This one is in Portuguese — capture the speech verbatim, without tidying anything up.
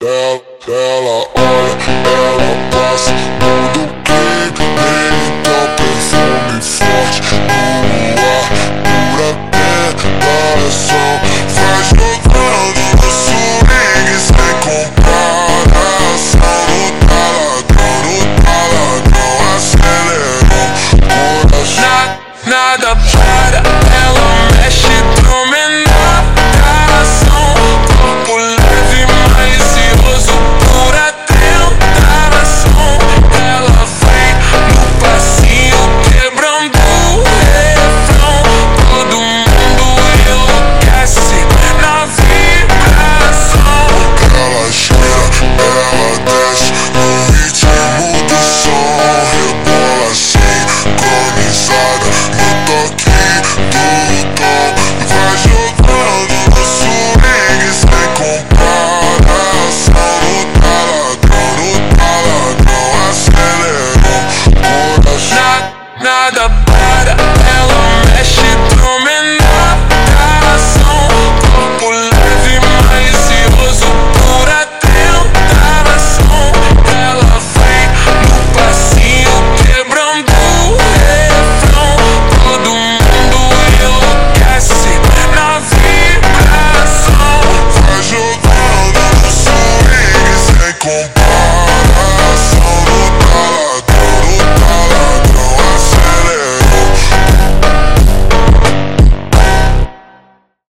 ela, ela olha, ela passa, muda o clipe, então perfume forte no ar, pura tentação, vai jogando no swing sem comparação, no taladrão, no taladrão, acelerou o coração. Nada para, ela mexe dominando a ação, corpo leve, malicioso, pura tentação. Ela vem no passinho, quebrando o refrão, todo mundo enlouquece na vibração. Ela gira, ela desce no ritmo do som, rebola sincronizada no toque do tom, vai jogando no swing sem comparação, no taladrão, no taladrão, acelerou o coração. Nada para, ela mexe dominando a ação, corpo leve, malicioso, pura tentação. Ela vem no passinho, quebrando o refrão, todo mundo enlouquece na vibração. Vai jogando no swing sem comparação.